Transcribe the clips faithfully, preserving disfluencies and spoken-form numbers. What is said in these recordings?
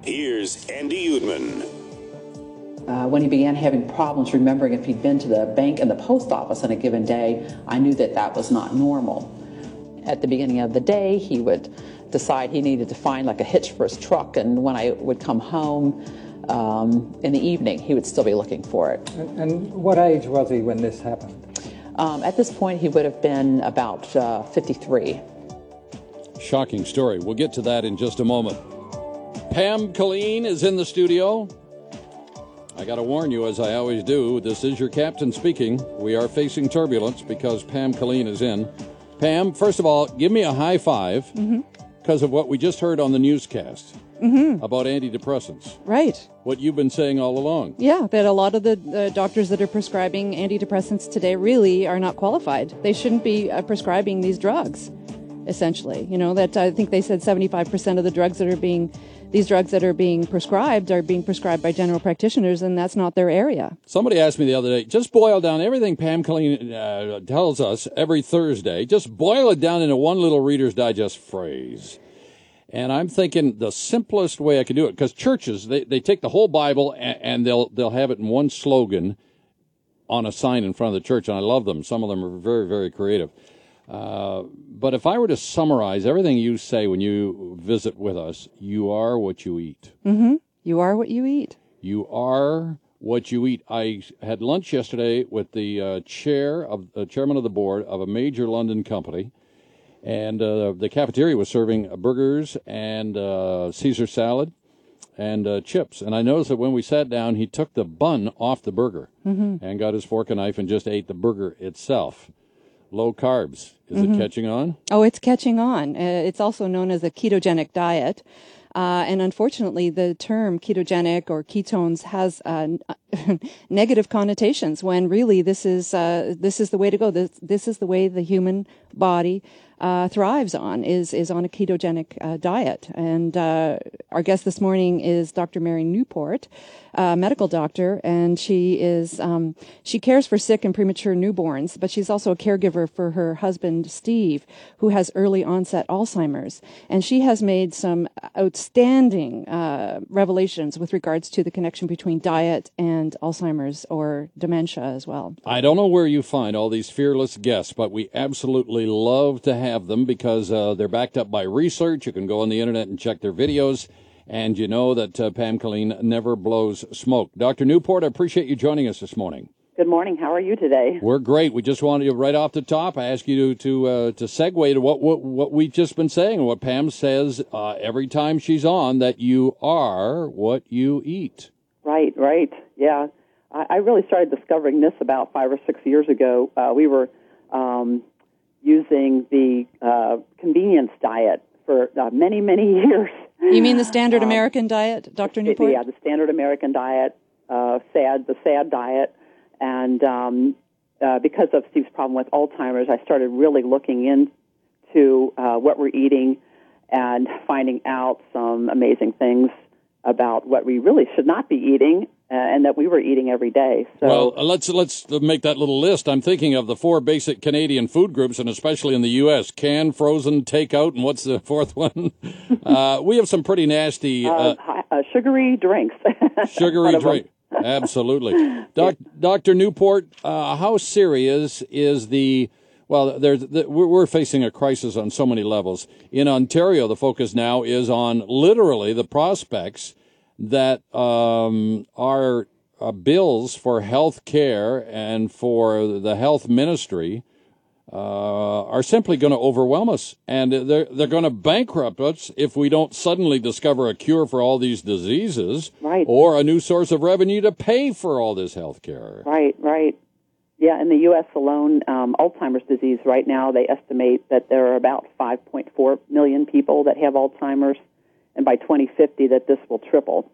Here's Andy Uedman. Uh, when he began having problems remembering if he'd been to the bank and the post office on a given day, I knew that that was not normal. At the beginning of the day, he would decide he needed to find like a hitch for his truck, and when I would come home um, in the evening, he would still be looking for it. And, and what age was he when this happened? Um, at this point, he would have been about uh, fifty-three. Shocking story. We'll get to that in just a moment. Pam Killeen is in the studio. I got to warn you, as I always do, this is your captain speaking. We are facing turbulence because Pam Killeen is in. Pam, first of all, give me a high five because mm-hmm. of what we just heard on the newscast mm-hmm. about antidepressants. Right. What you've been saying all along. Yeah, that a lot of the uh, doctors that are prescribing antidepressants today really are not qualified. They shouldn't be uh, prescribing these drugs, essentially. You know, that I think they said seventy-five percent of the drugs that are being These drugs that are being prescribed are being prescribed by general practitioners, and that's not their area. Somebody asked me the other day, just boil down everything Pam Killeen uh, tells us every Thursday. Just boil it down into one little Reader's Digest phrase. And I'm thinking the simplest way I can do it, because churches, they, they take the whole Bible and, and they'll they'll have it in one slogan on a sign in front of the church, and I love them. Some of them are very, very creative. Uh, but if I were to summarize everything you say when you visit with us, you are what you eat. Mm-hmm. You are what you eat. You are what you eat. I had lunch yesterday with the uh, chair of uh, chairman of the board of a major London company, and uh, the cafeteria was serving burgers and uh, Caesar salad and uh, chips. And I noticed that when we sat down, he took the bun off the burger mm-hmm. and got his fork and knife and just ate the burger itself. Low carbs. Is mm-hmm. it catching on? Oh, it's catching on. Uh, it's also known as a ketogenic diet. Uh, and unfortunately, the term ketogenic or ketones has uh, negative connotations when really this is uh, this is the way to go. This, this is the way the human body uh, thrives on, is is on a ketogenic uh, diet. And uh, our guest this morning is Doctor Mary Newport, a medical doctor, and she is um, she cares for sick and premature newborns, but she's also a caregiver for her husband Steve, who has early onset Alzheimer's, and she has made some outstanding uh, revelations with regards to the connection between diet and Alzheimer's or dementia as well. I don't know where you find all these fearless guests, but we absolutely love to have them because uh, they're backed up by research. You can go on the internet and check their videos. And you know that uh, Pam Killeen never blows smoke. Doctor Newport, I appreciate you joining us this morning. Good morning. How are you today? We're great. We just wanted you right off the top. I ask you to to, uh, to segue to what, what what we've just been saying and what Pam says uh, every time she's on, that you are what you eat. Right, right. Yeah. I, I really started discovering this about five or six years ago. Uh, we were um, using the uh, convenience diet for uh, many, many years. You mean the standard um, American diet, Doctor Newport? Yeah, the standard American diet, uh, SAD, the SAD diet. And um, uh, because of Steve's problem with Alzheimer's, I started really looking into uh, what we're eating and finding out some amazing things about what we really should not be eating uh, and that we were eating every day. So, well, uh, let's let's make that little list. I'm thinking of the four basic Canadian food groups, and especially in the U S, canned, frozen, takeout, and what's the fourth one? uh, we have some pretty nasty... Uh, uh, uh, sugary drinks. Sugary drink. Absolutely. Doc, Doctor Newport, uh, how serious is the... Well, there's, the, we're facing a crisis on so many levels. In Ontario, the focus now is on literally the prospects that um, our uh, bills for health care and for the health ministry uh, are simply going to overwhelm us. And they're, they're going to bankrupt us if we don't suddenly discover a cure for all these diseases, right, or a new source of revenue to pay for all this health care. Right, right. Yeah, in the U S alone, um, Alzheimer's disease right now, they estimate that there are about five point four million people that have Alzheimer's, and by twenty fifty that this will triple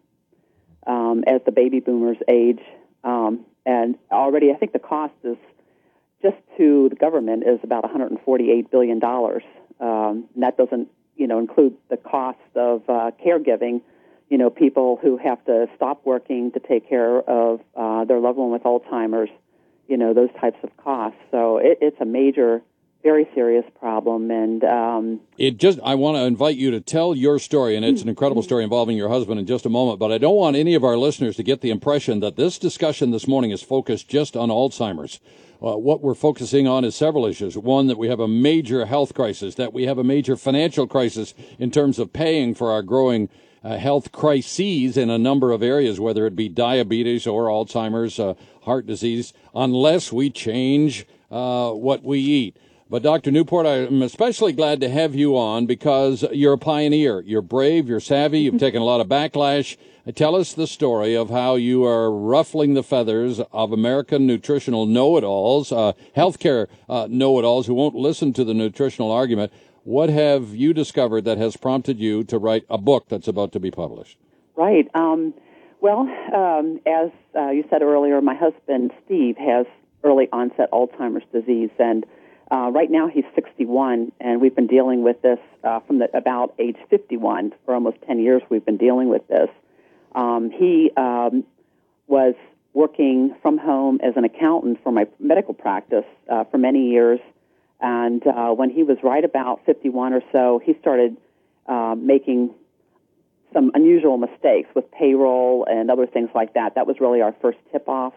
um, as the baby boomers age. Um, and already I think the cost is, just to the government, is about one hundred forty-eight billion dollars. Um, and that doesn't, you know, include the cost of uh, caregiving, you know, people who have to stop working to take care of uh, their loved one with Alzheimer's, you know, those types of costs. So it, it's a major very serious problem. And um, it just, I want to invite you to tell your story, and it's an incredible story involving your husband in just a moment, but I don't want any of our listeners to get the impression that this discussion this morning is focused just on Alzheimer's. Uh, what we're focusing on is several issues. One, that we have a major health crisis, that we have a major financial crisis in terms of paying for our growing uh, health crises in a number of areas, whether it be diabetes or Alzheimer's, uh, heart disease, unless we change uh, what we eat. But Doctor Newport, I'm especially glad to have you on because you're a pioneer. You're brave, you're savvy, you've taken a lot of backlash. Tell us the story of how you are ruffling the feathers of American nutritional know-it-alls, uh, healthcare uh, know-it-alls who won't listen to the nutritional argument. What have you discovered that has prompted you to write a book that's about to be published? Right. Um, well, um, as uh, you said earlier, my husband, Steve, has early onset Alzheimer's disease, and Uh, right now he's sixty-one, and we've been dealing with this uh, from the, about age fifty-one. For almost ten years we've been dealing with this. Um, he um, was working from home as an accountant for my medical practice uh, for many years, and uh, when he was right about fifty-one or so, he started uh, making some unusual mistakes with payroll and other things like that. That was really our first tip-off.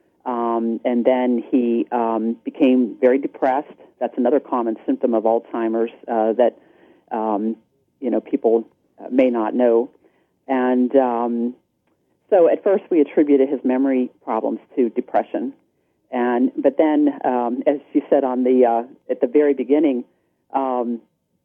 Um, and then he um, became very depressed. That's another common symptom of Alzheimer's uh, that um, you know people may not know. And um, so at first we attributed his memory problems to depression, and but then, um, as you said on the uh, at the very beginning, um,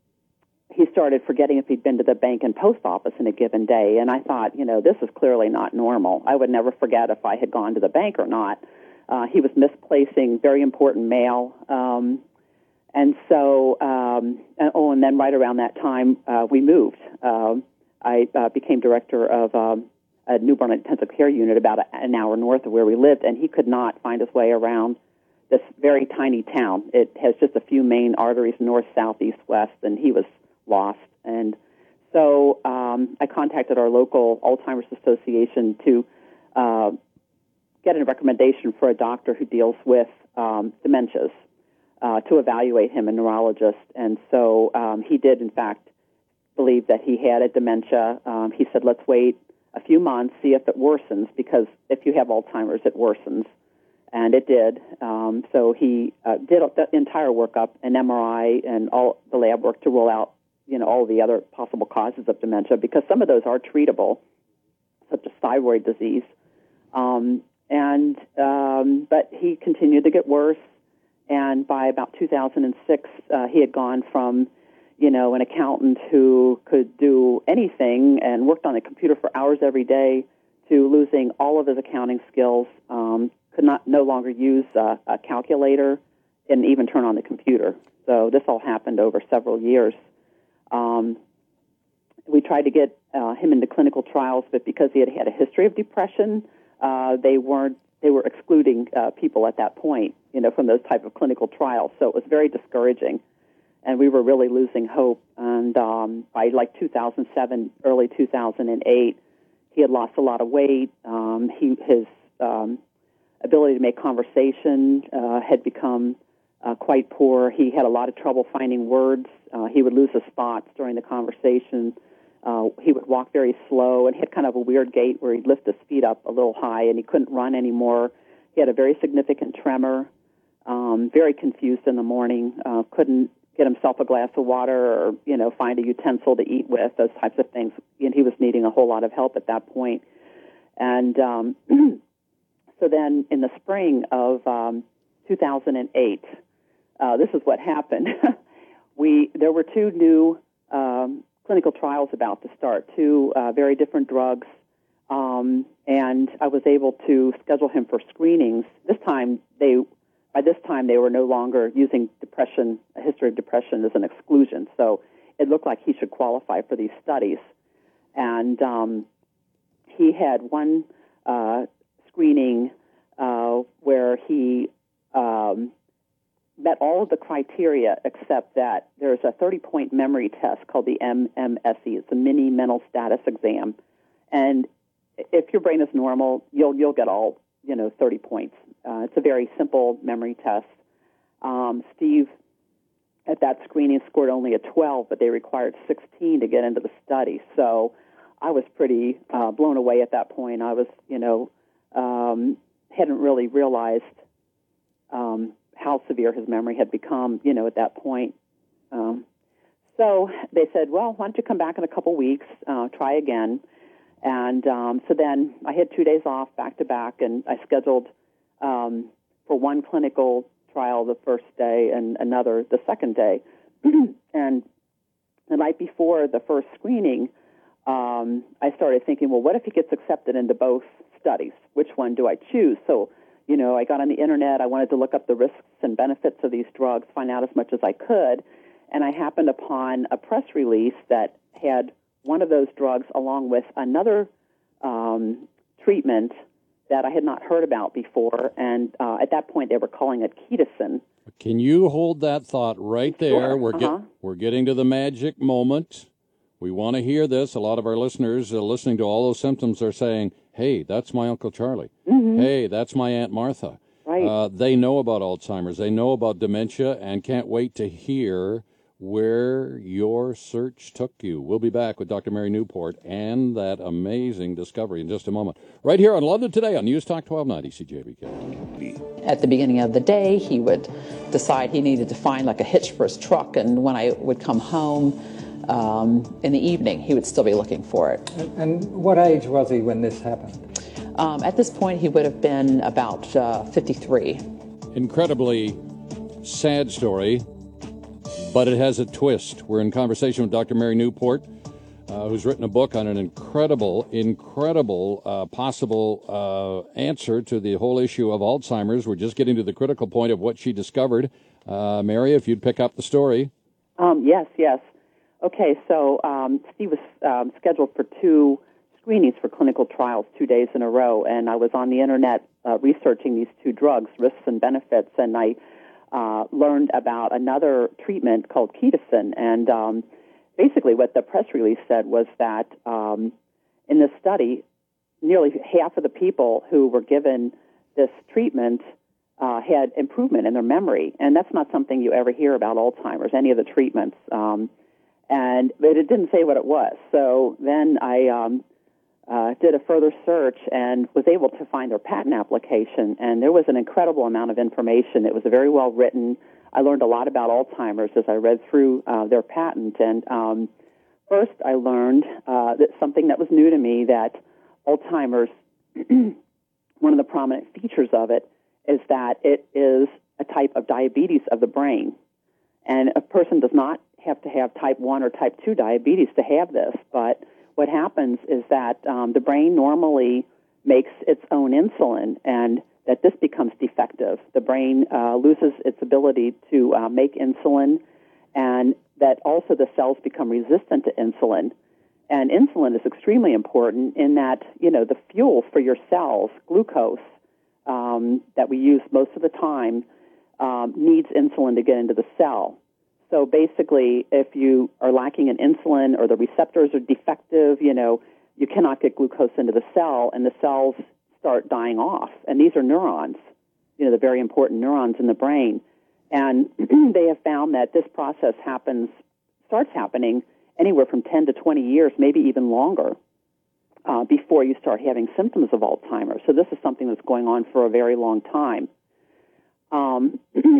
he started forgetting if he'd been to the bank and post office in a given day. And I thought, you know, this is clearly not normal. I would never forget if I had gone to the bank or not. Uh, he was misplacing very important mail. Um, and so, um, and, oh, and then right around that time, uh, we moved. Uh, I uh, became director of um, a newborn intensive care unit about a, an hour north of where we lived, and he could not find his way around this very tiny town. It has just a few main arteries, north, south, east, west, and he was lost. And so um, I contacted our local Alzheimer's Association to uh, get a recommendation for a doctor who deals with um, dementias uh, to evaluate him, a neurologist. And so um, he did, in fact, believe that he had a dementia. Um, he said, let's wait a few months, see if it worsens, because if you have Alzheimer's, it worsens. And it did. Um, so he uh, did the entire workup, an M R I, and all the lab work to rule out you know, all the other possible causes of dementia, because some of those are treatable, such as thyroid disease. Um, and um, but he continued to get worse, and by about two thousand six, uh, he had gone from, you know, an accountant who could do anything and worked on the computer for hours every day to losing all of his accounting skills, um, could not no longer use uh, a calculator and even turn on the computer. So this all happened over several years. Um, we tried to get uh, him into clinical trials, but because he had had a history of depression, uh, they weren't. They were excluding uh, people at that point, you know, from those type of clinical trials. So it was very discouraging, and we were really losing hope. And um, by like two thousand seven, early two thousand eight, he had lost a lot of weight. Um, he his um, ability to make conversation uh, had become uh, quite poor. He had a lot of trouble finding words. Uh, he would lose his spots during the conversation. Uh, he would walk very slow and had kind of a weird gait where he'd lift his feet up a little high, and he couldn't run anymore. He had a very significant tremor, um, very confused in the morning, uh, couldn't get himself a glass of water or, you know, find a utensil to eat with, those types of things. And he was needing a whole lot of help at that point. And um, so then in the spring of um, two thousand eight, uh, this is what happened. We there were two new um, clinical trials about to start, two uh, very different drugs, um, and I was able to schedule him for screenings. This time, they by this time they were no longer using depression, a history of depression, as an exclusion. So it looked like he should qualify for these studies. And um, he had one uh, screening uh, where he um, met all of the criteria except that there's a thirty-point memory test called the M M S E. It's a mini mental status exam, and if your brain is normal, you'll you'll get all you know thirty points. Uh, it's a very simple memory test. Um, Steve at that screening scored only a twelve, but they required sixteen to get into the study. So I was pretty uh, blown away at that point. I was, you know, um, hadn't really realized um, how severe his memory had become, you know, at that point. Um, so they said, well, why don't you come back in a couple weeks, uh, try again. And um, so then I had two days off back to back, and I scheduled um, for one clinical trial the first day and another the second day. And the night before the first screening, um, I started thinking, well, what if he gets accepted into both studies? Which one do I choose? So, you know, I got on the internet. I wanted to look up the risks and benefits of these drugs, find out as much as I could. And I happened upon a press release that had one of those drugs along with another um, treatment that I had not heard about before. And uh, at that point, they were calling it Ketocin. Can you hold that thought right there? Sure. We're, uh-huh. get, we're getting to the magic moment. We want to hear this. A lot of our listeners uh, listening to all those symptoms are saying, hey, that's my Uncle Charlie. Mm-hmm. Hey, that's my Aunt Martha. Right. Uh, they know about Alzheimer's. They know about dementia and can't wait to hear where your search took you. We'll be back with Doctor Mary Newport and that amazing discovery in just a moment. Right here on London Today on News Talk twelve ninety C J B K. At the beginning of the day, he would decide he needed to find like a hitch for his truck, and when I would come home um, in the evening, he would still be looking for it. And, and what age was he when this happened? Um, at this point, he would have been about uh, fifty-three. Incredibly sad story, but it has a twist. We're in conversation with Doctor Mary Newport, uh, who's written a book on an incredible, incredible uh, possible uh, answer to the whole issue of Alzheimer's. We're just getting to the critical point of what she discovered. Uh, Mary, if you'd pick up the story. Um, yes, yes. Okay, so um, Steve was um, scheduled for two screenings for clinical trials two days in a row, and I was on the internet uh, researching these two drugs, risks and benefits, and I uh, learned about another treatment called Ketocin. And um, basically what the press release said was that um, in this study, nearly half of the people who were given this treatment uh, had improvement in their memory, and that's not something you ever hear about Alzheimer's, any of the treatments. Um, and but it didn't say what it was. So then I um, uh, did a further search and was able to find their patent application, and there was an incredible amount of information. It was very well written. I learned a lot about Alzheimer's as I read through uh, their patent. And um, first I learned uh, that something that was new to me, that Alzheimer's, one of the prominent features of it is that it is a type of diabetes of the brain. And a person does not have to have type one or type two diabetes to have this, but what happens is that um, the brain normally makes its own insulin, and that this becomes defective. The brain uh, loses its ability to uh, make insulin, and that also the cells become resistant to insulin. And insulin is extremely important in that, you know, the fuel for your cells, glucose, um, that we use most of the time, um, needs insulin to get into the cell. So basically, if you are lacking in insulin or the receptors are defective, you know, you cannot get glucose into the cell, and the cells start dying off. And these are neurons, you know, the very important neurons in the brain. And they have found that this process happens, starts happening anywhere from ten to twenty years, maybe even longer, uh, before you start having symptoms of Alzheimer's. So this is something that's going on for a very long time. Um,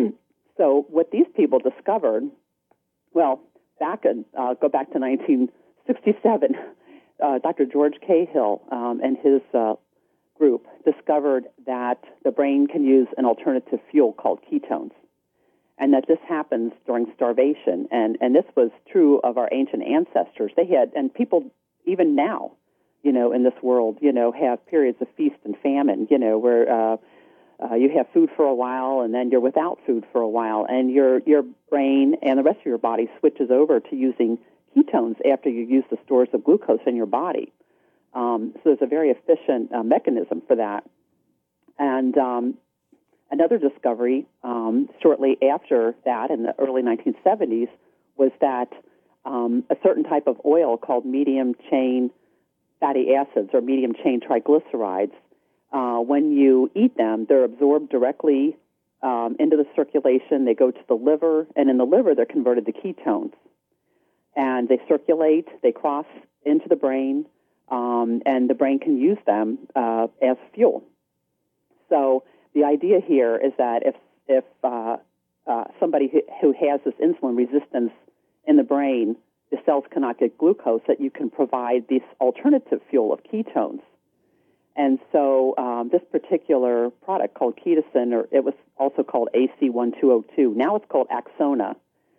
so what these people discovered, well, back in, uh, go back to nineteen sixty-seven, uh, Doctor George Cahill um, and his uh, group discovered that the brain can use an alternative fuel called ketones, and that this happens during starvation. And, and this was true of our ancient ancestors. They had, and people even now, you know, in this world, you know, have periods of feast and famine, you know, where uh, uh, you have food for a while and then you're without food for a while, and your your brain and the rest of your body switches over to using ketones after you use the stores of glucose in your body. Um, so there's a very efficient uh, mechanism for that. And um, another discovery um, shortly after that, in the early nineteen seventies, was that um, a certain type of oil called medium-chain fatty acids or medium-chain triglycerides, uh, when you eat them, they're absorbed directly um, into the circulation. They go to the liver, and in the liver, they're converted to ketones. And they circulate, they cross into the brain, um, and the brain can use them uh, as fuel. So the idea here is that if if uh, uh, somebody who, who has this insulin resistance in the brain, the cells cannot get glucose, that you can provide this alternative fuel of ketones. And so um, this particular product called Ketosin, or it was also called A C twelve oh two, now it's called Axona.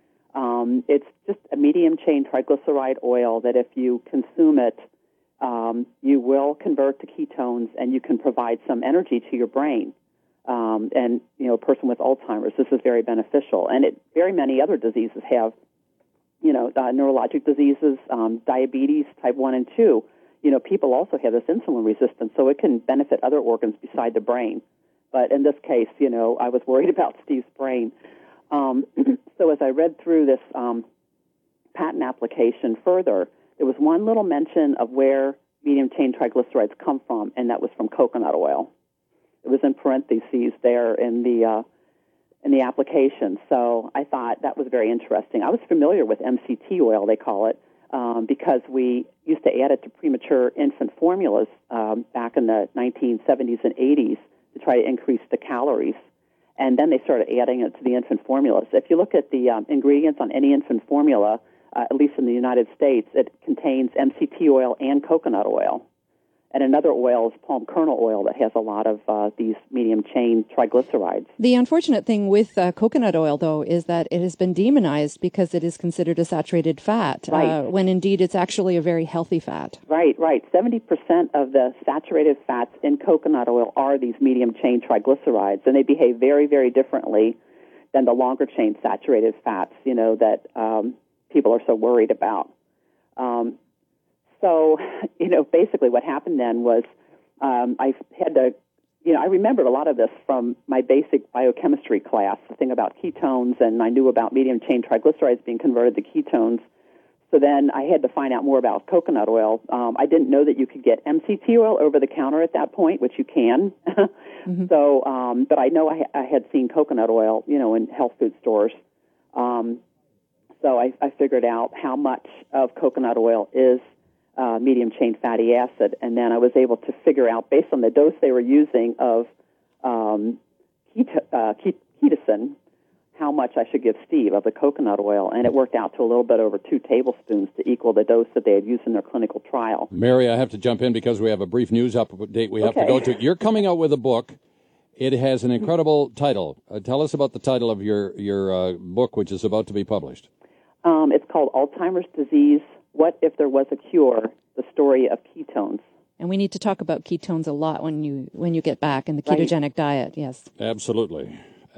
Um, it's just a medium-chain triglyceride oil that if you consume it, um, you will convert to ketones and you can provide some energy to your brain. Um, and, you know, a person with Alzheimer's, this is very beneficial. And it, very many other diseases have, you know, uh, neurologic diseases, um, diabetes, type one and two. You know, people also have this insulin resistance, so it can benefit other organs beside the brain. But in this case, you know, I was worried about Steve's brain. Um, so as I read through this um, patent application further, there was one little mention of where medium-chain triglycerides come from, and that was from coconut oil. It was in parentheses there in the uh, in the application. So I thought that was very interesting. I was familiar with M C T oil, they call it, um, because we used to add it to premature infant formulas um, back in the nineteen seventies and eighties to try to increase the calories. And then they started adding it to the infant formulas. If you look at the um, ingredients on any infant formula, uh, at least in the United States, it contains M C T oil and coconut oil. And another oil is palm kernel oil that has a lot of uh, these medium-chain triglycerides. The unfortunate thing with uh, coconut oil, though, is that it has been demonized because it is considered a saturated fat, right. uh, when indeed it's actually a very healthy fat. Right, right. seventy percent of the saturated fats in coconut oil are these medium-chain triglycerides, and they behave very, very differently than the longer-chain saturated fats, you know, that um, people are so worried about. Um, So, you know, basically what happened then was um, I had to, you know, I remembered a lot of this from my basic biochemistry class, the thing about ketones, and I knew about medium-chain triglycerides being converted to ketones. So then I had to find out more about coconut oil. Um, I didn't know that you could get M C T oil over the counter at that point, which you can. mm-hmm. So, um, but I know I, I had seen coconut oil, you know, in health food stores. Um, so I, I figured out how much of coconut oil is Uh, medium-chain fatty acid, and then I was able to figure out, based on the dose they were using of um, keto, uh, Ketosin, how much I should give Steve of the coconut oil, and it worked out to a little bit over two tablespoons to equal the dose that they had used in their clinical trial. Mary, I have to jump in because we have a brief news update we have okay. to go to. You're coming out with a book. It has an incredible title. Uh, tell us about the title of your, your uh, book, which is about to be published. Um, it's called Alzheimer's Disease, What If There Was a Cure? The Story of Ketones. And we need to talk about ketones a lot when you when you get back in the ketogenic right. diet, yes. Absolutely.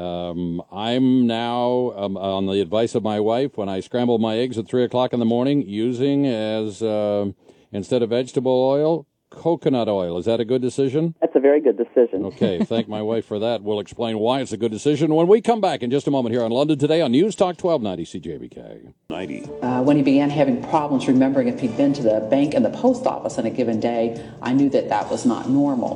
Um, I'm now, um, on the advice of my wife, when I scramble my eggs at three o'clock in the morning, using as, uh, instead of vegetable oil, coconut oil. Is that a good decision? That's a very good decision. Okay, thank my wife for that. We'll explain why it's a good decision when we come back in just a moment here on London Today on News Talk twelve ninety C J B K. ninety. Uh, when he began having problems remembering if he'd been to the bank and the post office on a given day, I knew that that was not normal.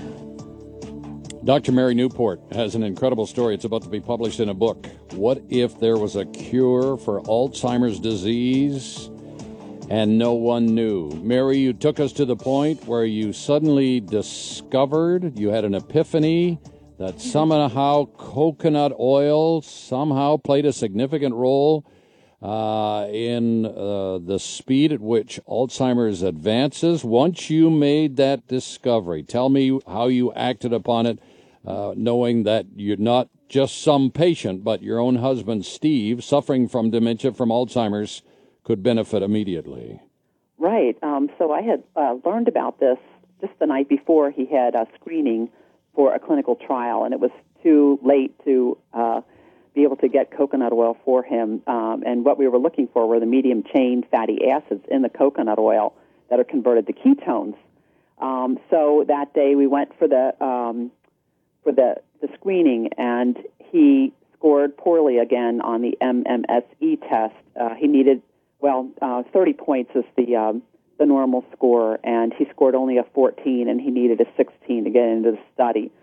Doctor Mary Newport has an incredible story. It's about to be published in a book. What if there was a cure for Alzheimer's disease and no one knew? Mary, you took us to the point where you suddenly discovered, you had an epiphany, that somehow coconut oil somehow played a significant role uh, in uh, the speed at which Alzheimer's advances. Once you made that discovery, tell me how you acted upon it, uh, knowing that you're not just some patient, but your own husband, Steve, suffering from dementia, from Alzheimer's, could benefit immediately. Right. Um, so I had uh, learned about this just the night before he had a screening for a clinical trial, and it was too late to uh, be able to get coconut oil for him. Um, and what we were looking for were the medium-chain fatty acids in the coconut oil that are converted to ketones. Um, so that day we went for the um, for the, the screening, and he scored poorly again on the M M S E test. Uh, he needed Well, uh, thirty points is the um, the normal score, and he scored only a fourteen, and he needed a sixteen to get into the study.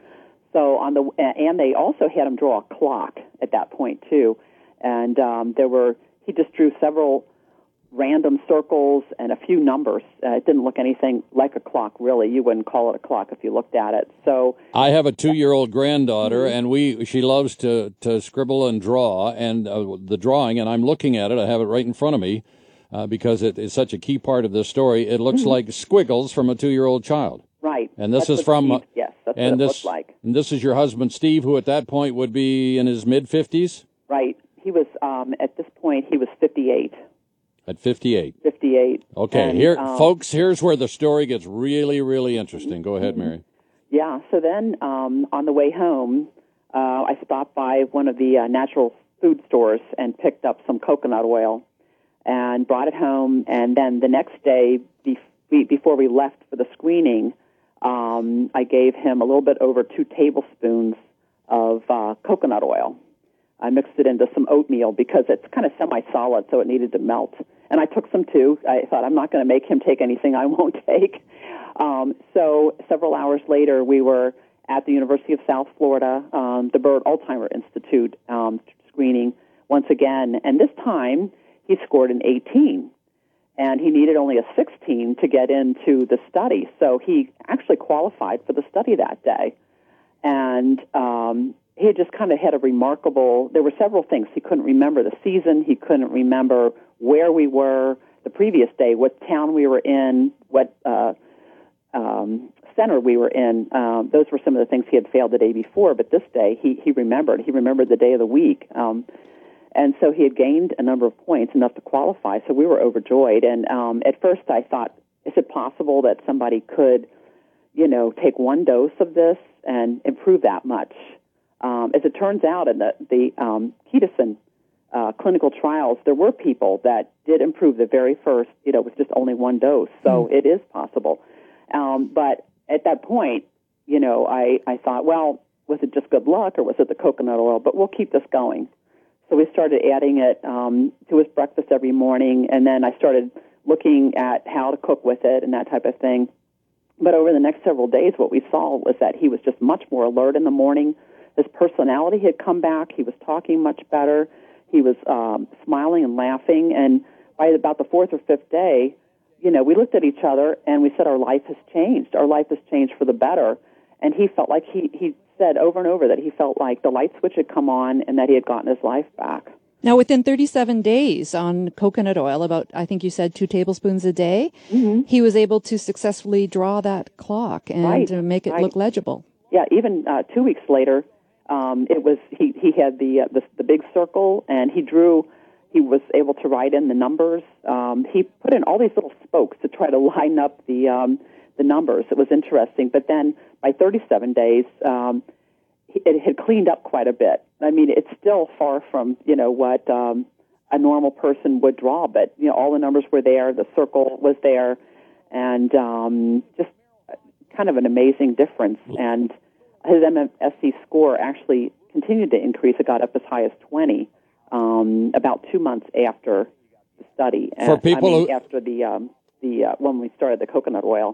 So on the and they also had him draw a clock at that point too, and um, there were he just drew several random circles and a few numbers. Uh, it didn't look anything like a clock, really. You wouldn't call it a clock if you looked at it. So I have a two-year-old granddaughter, mm-hmm. and we she loves to, to scribble and draw, and uh, the drawing, and I'm looking at it. I have it right in front of me uh, because it is such a key part of this story. It looks mm-hmm. like squiggles from a two-year-old child. Right. And this that's is from... Steve, yes, that's and what it this, looked like. And this is your husband, Steve, who at that point would be in his mid-fifties? Right. He was, um, at this point, he was fifty-eight. At fifty-eight. fifty-eight. Okay, and, here, um, folks, here's where the story gets really, really interesting. Go ahead, Mary. Yeah, so then um, on the way home, uh, I stopped by one of the uh, natural food stores and picked up some coconut oil and brought it home. And then the next day, be- before we left for the screening, um, I gave him a little bit over two tablespoons of uh, coconut oil. I mixed it into some oatmeal because it's kind of semi-solid, so it needed to melt. And I took some, too. I thought, I'm not going to make him take anything I won't take. Um, so several hours later, we were at the University of South Florida, um, the Byrd Alzheimer Institute um, screening once again. And this time, he scored an eighteen. And he needed only a sixteen to get into the study. So he actually qualified for the study that day. And um, he had just kind of had a remarkable, there were several things. He couldn't remember the season. He couldn't remember where we were the previous day, what town we were in, what uh, um, center we were in. Um, those were some of the things he had failed the day before. But this day, he, he remembered. He remembered the day of the week. Um, and so he had gained a number of points, enough to qualify. So we were overjoyed. And um, at first I thought, is it possible that somebody could, you know, take one dose of this and improve that much? Um, as it turns out, in the, the um, Kedison uh, clinical trials, there were people that did improve the very first, you know, with just only one dose. So mm. it is possible. Um, but at that point, you know, I, I thought, well, was it just good luck or was it the coconut oil? But we'll keep this going. So we started adding it um, to his breakfast every morning, and then I started looking at how to cook with it and that type of thing. But over the next several days, what we saw was that he was just much more alert in the morning. His personality had come back. He was talking much better. He was um, smiling and laughing. And by about the fourth or fifth day, you know, we looked at each other and we said, our life has changed. Our life has changed for the better. And he felt like he, he said over and over that he felt like the light switch had come on and that he had gotten his life back. Now, within thirty-seven days on coconut oil, about, I think you said two tablespoons a day, mm-hmm. he was able to successfully draw that clock and right, uh, make it right. look legible. Yeah, even uh, two weeks later, um, it was he, he had the, uh, the the big circle, and he drew, he was able to write in the numbers. Um, he put in all these little spokes to try to line up the um, the numbers. It was interesting. But then by thirty-seven days, um, it had cleaned up quite a bit. I mean, it's still far from, you know, what um, a normal person would draw, but, you know, all the numbers were there, the circle was there, and um, just kind of an amazing difference. And his M M S C score actually continued to increase. It got up as high as twenty um, about two months after the study. For and, people I mean, who... after the, um, the uh, when we started the coconut oil.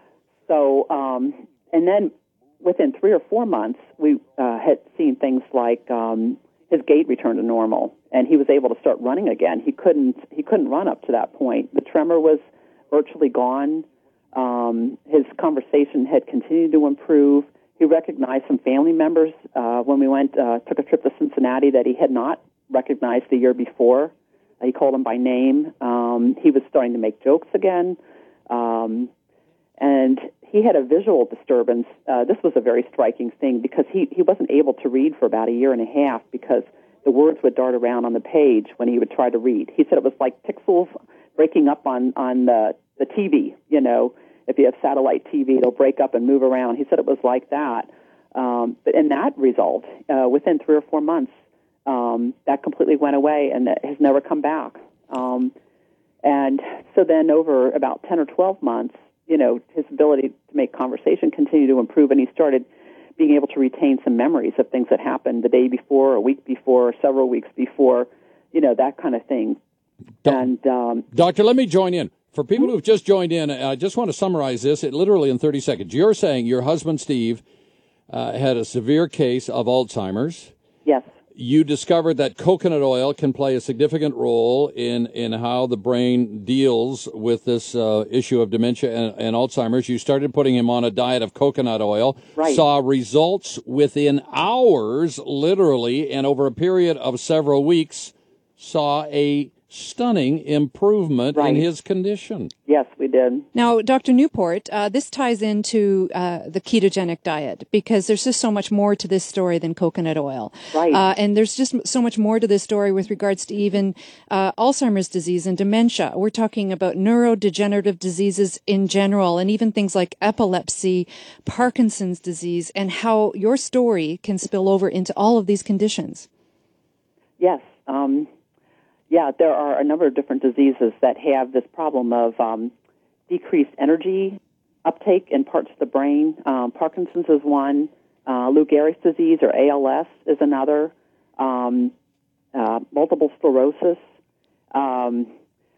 So, um, and then within three or four months, we uh, had seen things like um, his gait return to normal, and he was able to start running again. He couldn't he couldn't run up to that point. The tremor was virtually gone. Um, his conversation had continued to improve. He recognized some family members uh, when we went uh, took a trip to Cincinnati that he had not recognized the year before. He called them by name. Um, he was starting to make jokes again. Um, and he had a visual disturbance. Uh, this was a very striking thing because he, he wasn't able to read for about a year and a half because the words would dart around on the page when he would try to read. He said it was like pixels breaking up on, on the, the T V. You know, if you have satellite T V, it'll break up and move around. He said it was like that. Um, but in that result, uh, within three or four months, um, that completely went away and that has never come back. Um, and so then over about ten or twelve months, you know, his ability to make conversation continued to improve, and he started being able to retain some memories of things that happened the day before, a week before, several weeks before, you know, that kind of thing. Do- and um, Doctor, let me join in. For people who've just joined in, I just want to summarize this it literally in thirty seconds. You're saying your husband, Steve, uh, had a severe case of Alzheimer's. Yes. You discovered that coconut oil can play a significant role in, in how the brain deals with this uh, issue of dementia and, and Alzheimer's. You started putting him on a diet of coconut oil, right. Saw results within hours, literally, and over a period of several weeks, saw a stunning improvement right. in his condition. Yes, we did. Now, Doctor Newport, uh, this ties into uh, the ketogenic diet because there's just so much more to this story than coconut oil. Right. Uh, and there's just so much more to this story with regards to even uh, Alzheimer's disease and dementia. We're talking about neurodegenerative diseases in general and even things like epilepsy, Parkinson's disease, and how your story can spill over into all of these conditions. Yes. Um Yeah, there are a number of different diseases that have this problem of um, decreased energy uptake in parts of the brain. Um, Parkinson's is one. Uh, Lou Gehrig's disease, or A L S, is another. Um, uh, multiple sclerosis. Um,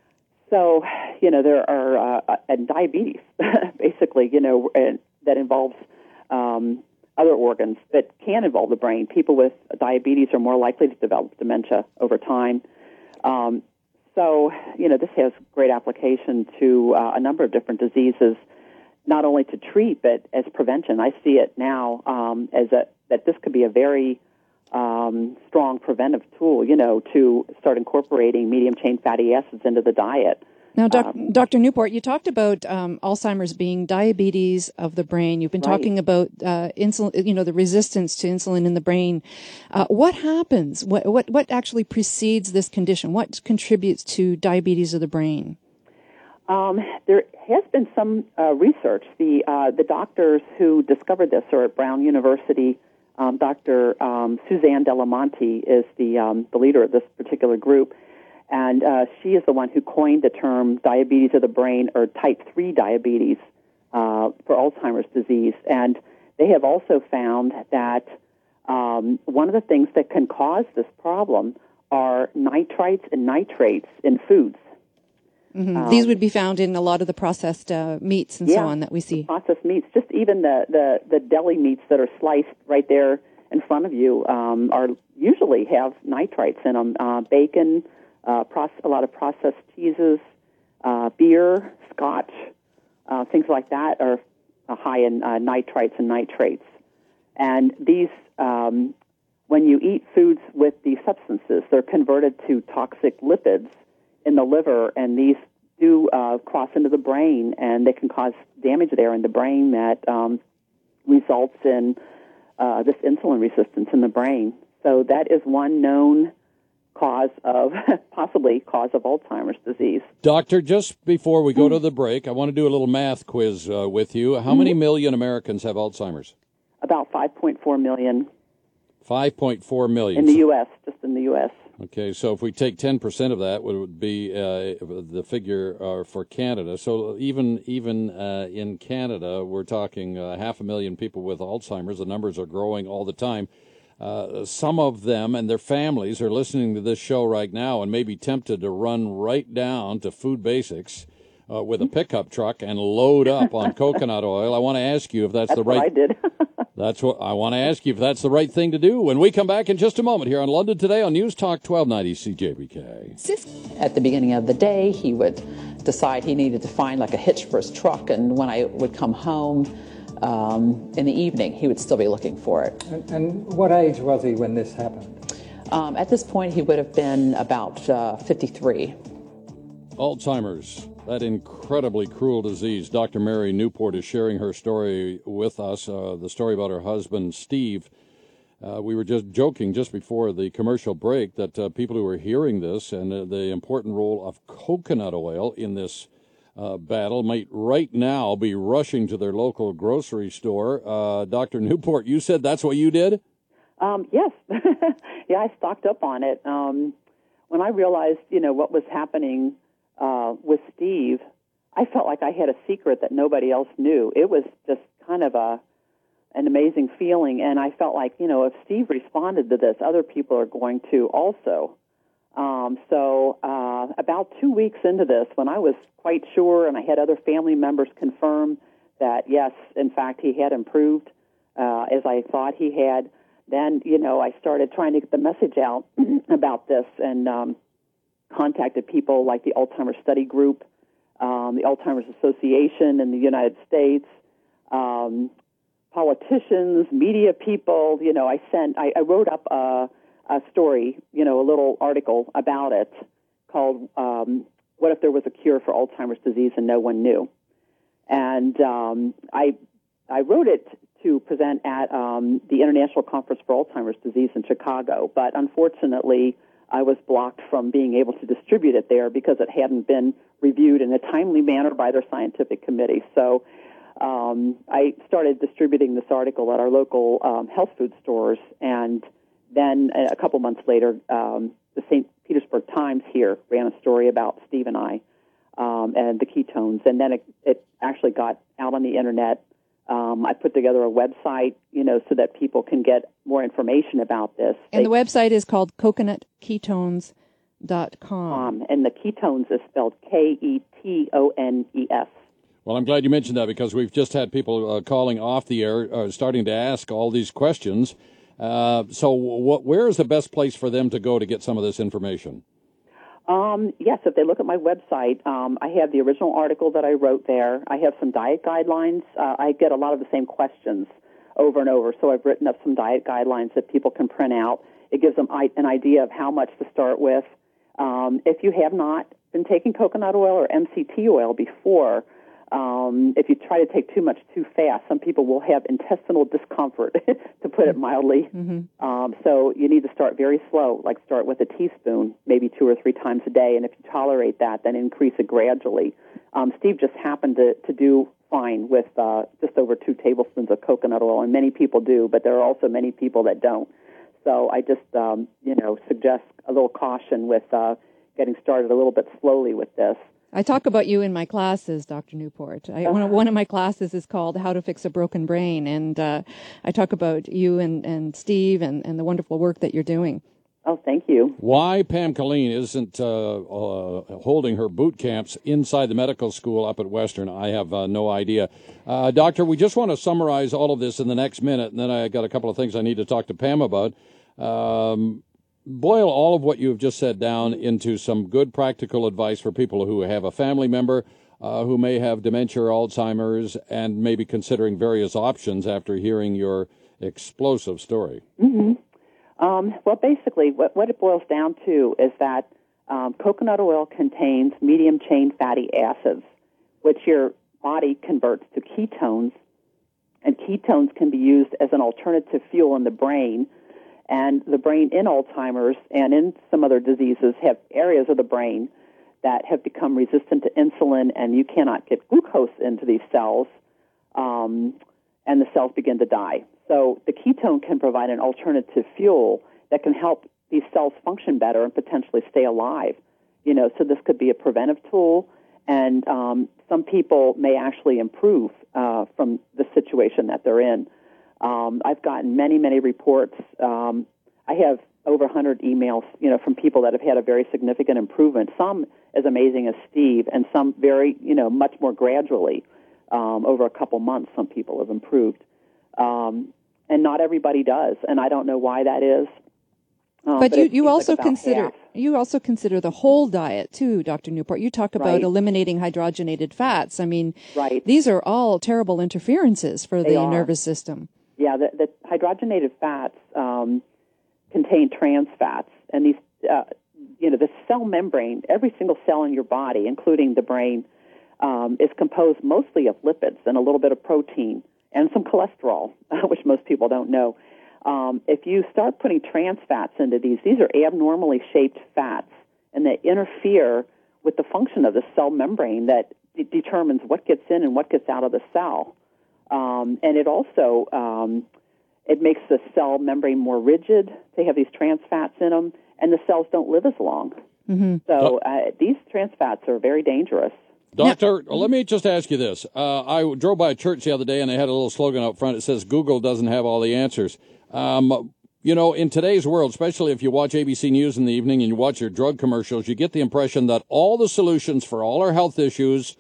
so, you know, there are, uh, and diabetes, basically, you know, and that involves um, other organs that can involve the brain. People with diabetes are more likely to develop dementia over time. Um, so, you know, this has great application to uh, a number of different diseases, not only to treat, but as prevention. I see it now um, as a, that this could be a very um, strong preventive tool, you know, to start incorporating medium-chain fatty acids into the diet. Now, doc, Um, Doctor Newport, you talked about um, Alzheimer's being diabetes of the brain. You've been Right. talking about uh, insulin, you know, the resistance to insulin in the brain. Uh, what happens? What, what what actually precedes this condition? What contributes to diabetes of the brain? Um, there has been some uh, research. The uh, the doctors who discovered this are at Brown University. Um, Doctor Um, Suzanne Delamonte is the um, the leader of this particular group. And uh, she is the one who coined the term diabetes of the brain, or type three diabetes, uh, for Alzheimer's disease. And they have also found that um, one of the things that can cause this problem are nitrites and nitrates in foods. Mm-hmm. Um, These would be found in a lot of the processed uh, meats and yeah, so on that we see. Processed meats, just even the, the, the deli meats that are sliced right there in front of you um, are usually have nitrites in them. Uh, bacon, Uh, proce- a lot of processed cheeses, uh, beer, scotch, uh, things like that are uh, high in uh, nitrites and nitrates. And these, um, when you eat foods with these substances, they're converted to toxic lipids in the liver, and these do uh, cross into the brain, and they can cause damage there in the brain that um, results in uh, this insulin resistance in the brain. So that is one known cause of, possibly cause of Alzheimer's disease. Doctor, just before we go to the break, I want to do a little math quiz uh, with you. How many million Americans have Alzheimer's? About five point four million. five point four million. In the U S, just in the U S. Okay, so if we take ten percent of that, it would be uh, the figure uh, for Canada. So even even uh, in Canada, we're talking uh, half a million people with Alzheimer's. The numbers are growing all the time. Uh, some of them and their families are listening to this show right now and may be tempted to run right down to Food Basics uh, with a pickup truck and load up on coconut oil. I want to ask you if that's, That's the right. What I did. That's what I want to ask you if that's the right thing to do. When we come back in just a moment here on London Today on News Talk twelve ninety C J B K. At the beginning of the day, he would decide he needed to find like a hitch for his truck, and when I would come home um, in the evening, he would still be looking for it. And, and what age was he when this happened? Um, at this point, he would have been about uh, fifty-three. Alzheimer's, that incredibly cruel disease. Doctor Mary Newport is sharing her story with us, uh, the story about her husband, Steve. Uh, we were just joking just before the commercial break that uh, people who are hearing this and uh, the important role of coconut oil in this uh, battle might right now be rushing to their local grocery store. Uh, Doctor Newport, you said that's what you did? Um, yes. Yeah, I stocked up on it. Um, when I realized, you know, what was happening uh, with Steve, I felt like I had a secret that nobody else knew. It was just kind of a an amazing feeling, and I felt like, you know, if Steve responded to this, other people are going to also. Um, so uh, about two weeks into this, when I was quite sure, and I had other family members confirm that, yes, in fact, he had improved uh, as I thought he had. Then, you know, I started trying to get the message out about this and um, contacted people like the Alzheimer's Study Group, um, the Alzheimer's Association in the United States, um, politicians, media people. You know, I sent, I, I wrote up a, a story, you know, a little article about it called um, What If There Was a Cure for Alzheimer's Disease and No One Knew? And um, I I wrote it to present at um, the International Conference for Alzheimer's Disease in Chicago, but unfortunately I was blocked from being able to distribute it there because it hadn't been reviewed in a timely manner by their scientific committee. So um, I started distributing this article at our local um, health food stores, and then a couple months later, um, the Saint Petersburg Times here ran a story about Steve and I um, and the ketones, and then it, it actually got out on the internet. Um, I put together a website, you know, so that people can get more information about this. And they, the website is called coconut ketones dot com. Um, and the ketones is spelled K E T O N E S. Well, I'm glad you mentioned that because we've just had people uh, calling off the air, uh, starting to ask all these questions. Uh, so wh- where is the best place for them to go to get some of this information? Um, yes, if they look at my website, um, I have the original article that I wrote there. I have some diet guidelines. Uh, I get a lot of the same questions over and over, so I've written up some diet guidelines that people can print out. It gives them I- an idea of how much to start with. Um, if you have not been taking coconut oil or M C T oil before, um, if you try to take too much too fast, some people will have intestinal discomfort, to put it mildly. Mm-hmm. Um, so you need to start very slow, like start with a teaspoon, maybe two or three times a day, and if you tolerate that, then increase it gradually. Um, Steve just happened to, to do fine with uh, just over two tablespoons of coconut oil, and many people do, but there are also many people that don't. So I just, um, you know, suggest a little caution with uh, getting started a little bit slowly with this. I talk about you in my classes, Doctor Newport. I, one, of, one of my classes is called How to Fix a Broken Brain, and uh, I talk about you and, and Steve and, and the wonderful work that you're doing. Oh, thank you. Why Pam Killeen isn't uh, uh, holding her boot camps inside the medical school up at Western, I have uh, no idea. Uh, doctor, we just want to summarize all of this in the next minute, and then I got a couple of things I need to talk to Pam about. Um, boil all of what you've just said down into some good practical advice for people who have a family member uh, who may have dementia or Alzheimer's and may be considering various options after hearing your explosive story. Mm-hmm. Um, well, basically, what, what it boils down to is that um, coconut oil contains medium-chain fatty acids, which your body converts to ketones, and ketones can be used as an alternative fuel in the brain. And the brain in Alzheimer's and in some other diseases have areas of the brain that have become resistant to insulin, and you cannot get glucose into these cells, um, and the cells begin to die. So the ketone can provide an alternative fuel that can help these cells function better and potentially stay alive. You know, so this could be a preventive tool, and um, some people may actually improve uh, from the situation that they're in. Um, I've gotten many, many reports. Um, I have over one hundred emails, you know, from people that have had a very significant improvement, some as amazing as Steve, and some very, you know, much more gradually. Um, over a couple months, some people have improved. Um, and not everybody does, and I don't know why that is. Um, but, but you, it you also like consider half. you also consider the whole diet too, Doctor Newport. You talk about Right. eliminating hydrogenated fats. I mean, Right. these are all terrible interferences for They the are. nervous system. Yeah, the, the hydrogenated fats um, contain trans fats, and these, uh, you know, the cell membrane, every single cell in your body, including the brain, um, is composed mostly of lipids and a little bit of protein and some cholesterol, which most people don't know. Um, if you start putting trans fats into these, these are abnormally shaped fats, and they interfere with the function of the cell membrane that d- determines what gets in and what gets out of the cell. Um, and it also um, it makes the cell membrane more rigid. They have these trans fats in them, and the cells don't live as long. Mm-hmm. So uh, these trans fats are very dangerous. Doctor, let me just ask you this. Uh, I drove by a church the other day, and they had a little slogan out front. It says, Google doesn't have all the answers. Um, you know, in today's world, especially if you watch A B C News in the evening and you watch your drug commercials, you get the impression that all the solutions for all our health issues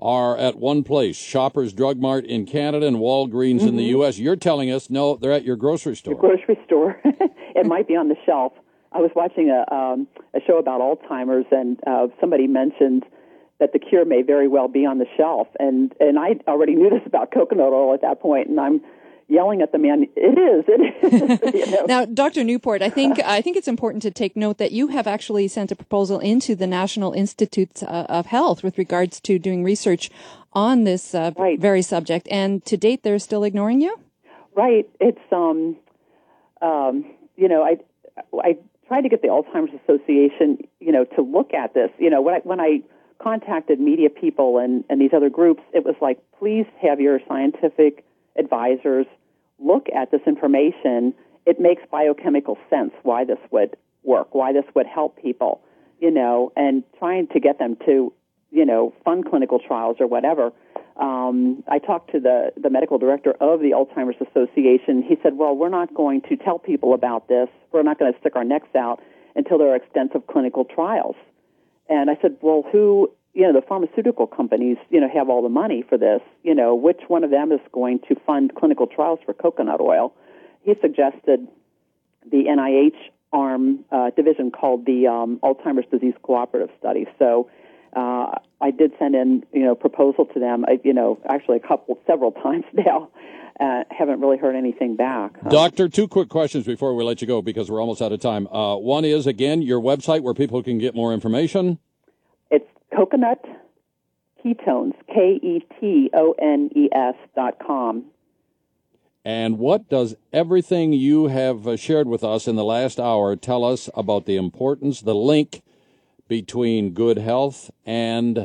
are at one place, Shoppers Drug Mart in Canada and Walgreens mm-hmm. in the U S. You're telling us, no, they're at your grocery store. Your grocery store. It might be on the shelf. I was watching a, um, a show about Alzheimer's, and uh, somebody mentioned that the cure may very well be on the shelf. And, and I already knew this about coconut oil at that point, and I'm yelling at the man, it is, it is. You know? Now, Doctor Newport, I think I think it's important to take note that you have actually sent a proposal into the National Institutes uh, of Health with regards to doing research on this uh, right. very subject, and to date, they're still ignoring you? Right. It's, um, um, you know, I, I tried to get the Alzheimer's Association, you know, to look at this. You know, when I, when I contacted media people and, and these other groups, it was like, please have your scientific advisors look at this information. It makes biochemical sense why this would work, why this would help people, you know, and trying to get them to, you know, fund clinical trials or whatever. Um, I talked to the, the medical director of the Alzheimer's Association. He said, well, we're not going to tell people about this. We're not going to stick our necks out until there are extensive clinical trials. And I said, well, who, you know, the pharmaceutical companies, you know, have all the money for this. You know, which one of them is going to fund clinical trials for coconut oil? He suggested the N I H arm uh, division called the um, Alzheimer's Disease Cooperative Study. So uh, I did send in, you know, proposal to them, I, you know, actually a couple, several times now. Uh, haven't really heard anything back. Doctor, two quick questions before we let you go because we're almost out of time. Uh, one is, again, your website where people can get more information. It's Coconut Ketones, K E T O N E S dot com. And what does everything you have uh, shared with us in the last hour tell us about the importance, the link between good health and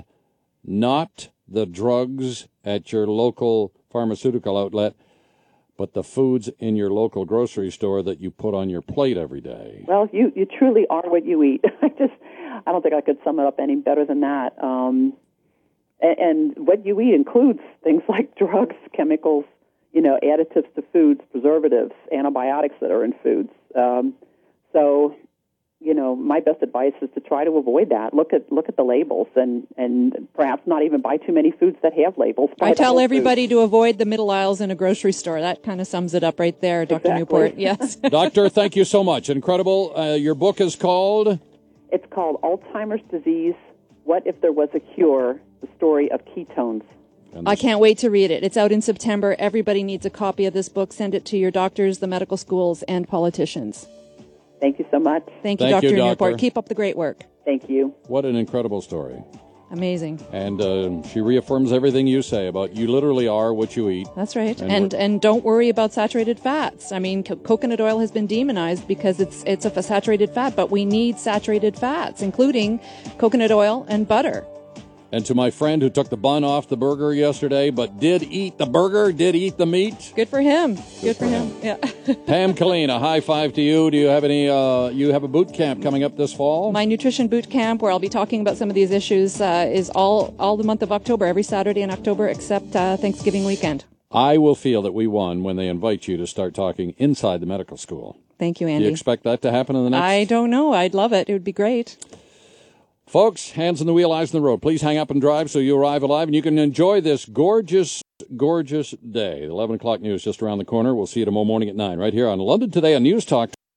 not the drugs at your local pharmaceutical outlet, but the foods in your local grocery store that you put on your plate every day? Well, you, you truly are what you eat. I just, I don't think I could sum it up any better than that. Um, and, and what you eat includes things like drugs, chemicals, you know, additives to foods, preservatives, antibiotics that are in foods. Um, so, you know, my best advice is to try to avoid that. Look at look at the labels, and, and perhaps not even buy too many foods that have labels. I tell everybody to avoid the middle aisles in a grocery store. That kind of sums it up right there, Doctor Exactly. Newport. Yes. Doctor, thank you so much. Incredible. Uh, your book is called? It's called Alzheimer's Disease, What If There Was a Cure? The Story of Ketones. I can't wait to read it. It's out in September. Everybody needs a copy of this book. Send it to your doctors, the medical schools, and politicians. Thank you so much. Thank you, Thank Doctor you, Doctor. Newport. Keep up the great work. Thank you. What an incredible story. Amazing. And uh, she reaffirms everything you say about you literally are what you eat. That's right. And And and, don't worry about saturated fats. I mean, co- coconut oil has been demonized because it's it's a saturated fat, but we need saturated fats, including coconut oil and butter. And to my friend who took the bun off the burger yesterday, but did eat the burger, did eat the meat. Good for him. Good, Good for, for him. him. Yeah. Pam Killeen, a high five to you. Do you have any, uh, you have a boot camp coming up this fall? My nutrition boot camp, where I'll be talking about some of these issues, uh, is all, all the month of October, every Saturday in October, except uh, Thanksgiving weekend. I will feel that we won when they invite you to start talking inside the medical school. Thank you, Do Andy. you expect that to happen in the next? I don't know. I'd love it. It would be great. Folks, hands on the wheel, eyes on the road. Please hang up and drive so you arrive alive and you can enjoy this gorgeous, gorgeous day. The eleven o'clock news just around the corner. We'll see you tomorrow morning at nine right here on London Today on News Talk.